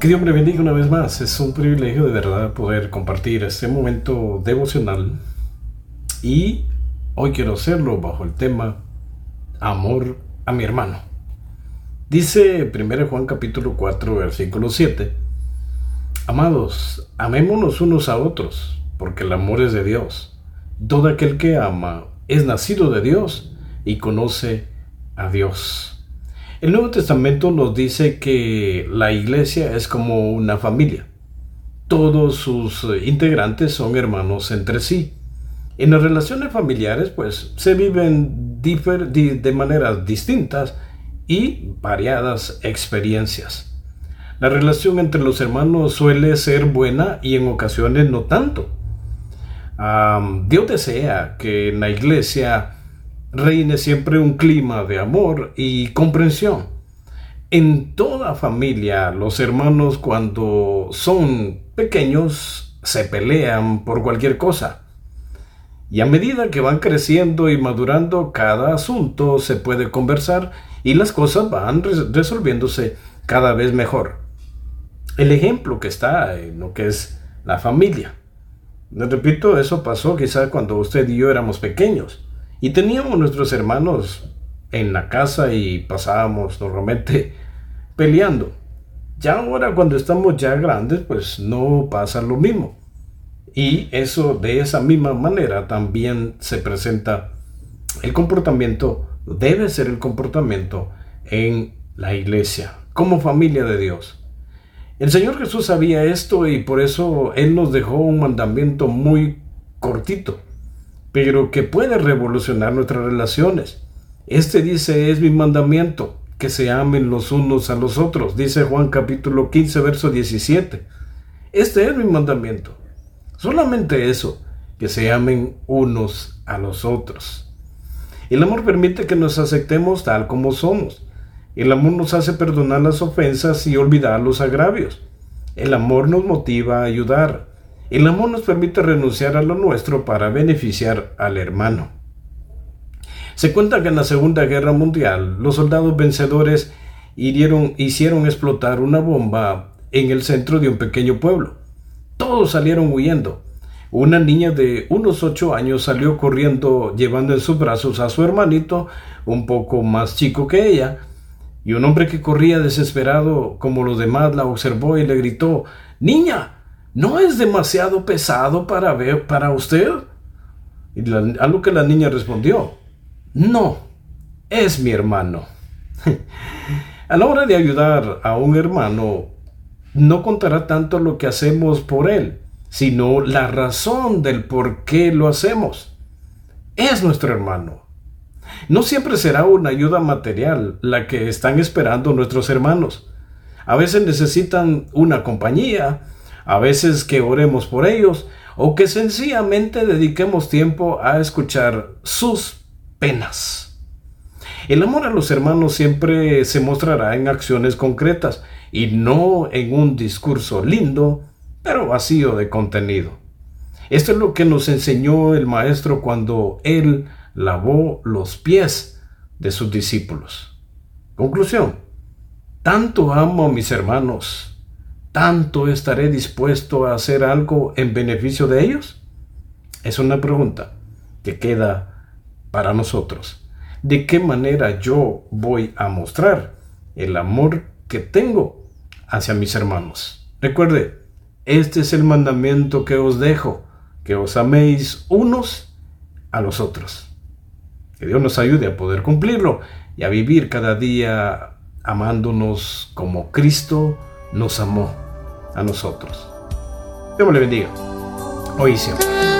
Que Dios me bendiga una vez más. Es un privilegio de verdad poder compartir este momento devocional. Y hoy quiero hacerlo bajo el tema Amor a mi hermano. Dice 1 Juan capítulo 4 versículo 7: Amados, amémonos unos a otros, porque el amor es de Dios. Todo aquel que ama es nacido de Dios y conoce a Dios. El Nuevo Testamento nos dice que la iglesia es como una familia. Todos sus integrantes son hermanos entre sí. En las relaciones familiares, pues, se viven de maneras distintas y variadas experiencias. La relación entre los hermanos suele ser buena y en ocasiones no tanto. Dios desea que en la iglesia reine siempre un clima de amor y comprensión. En toda familia, los hermanos cuando son pequeños se pelean por cualquier cosa. Y a medida que van creciendo y madurando, cada asunto se puede conversar y las cosas van resolviéndose cada vez mejor. El ejemplo que está en lo que es la familia. Les repito, eso pasó quizás cuando usted y yo éramos pequeños y teníamos nuestros hermanos en la casa y pasábamos normalmente peleando. Ya ahora cuando estamos ya grandes, pues no pasa lo mismo. Y eso de esa misma manera también se presenta el comportamiento, debe ser el comportamiento en la iglesia, como familia de Dios. El Señor Jesús sabía esto y por eso Él nos dejó un mandamiento muy cortito, pero que puede revolucionar nuestras relaciones. Este dice, es mi mandamiento, que se amen los unos a los otros. Dice Juan capítulo 15, verso 17. Este es mi mandamiento. Solamente eso, que se amen unos a los otros. El amor permite que nos aceptemos tal como somos. El amor nos hace perdonar las ofensas y olvidar los agravios. El amor nos motiva a ayudar. El amor nos permite renunciar a lo nuestro para beneficiar al hermano. Se cuenta que en la Segunda Guerra Mundial, los soldados vencedores hicieron explotar una bomba en el centro de un pequeño pueblo. Todos salieron huyendo. Una niña de unos 8 años salió corriendo llevando en sus brazos a su hermanito, un poco más chico que ella, y un hombre que corría desesperado como los demás la observó y le gritó: «Niña, ¿no es demasiado pesado para usted?» A lo que la niña respondió: «No, es mi hermano». A la hora de ayudar a un hermano, no contará tanto lo que hacemos por él, sino la razón del por qué lo hacemos. Es nuestro hermano. No siempre será una ayuda material la que están esperando nuestros hermanos. A veces necesitan una compañía, a veces que oremos por ellos, o que sencillamente dediquemos tiempo a escuchar sus penas. El amor a los hermanos siempre se mostrará en acciones concretas y no en un discurso lindo, pero vacío de contenido. Esto es lo que nos enseñó el Maestro cuando Él lavó los pies de sus discípulos. Conclusión: tanto amo a mis hermanos, tanto estaré dispuesto a hacer algo en beneficio de ellos. Es una pregunta que queda para nosotros. ¿De qué manera yo voy a mostrar el amor que tengo hacia mis hermanos? Recuerde, este es el mandamiento que os dejo, que os améis unos a los otros. Que Dios nos ayude a poder cumplirlo y a vivir cada día amándonos como Cristo nos amó a nosotros. Dios le bendiga, hoy y siempre.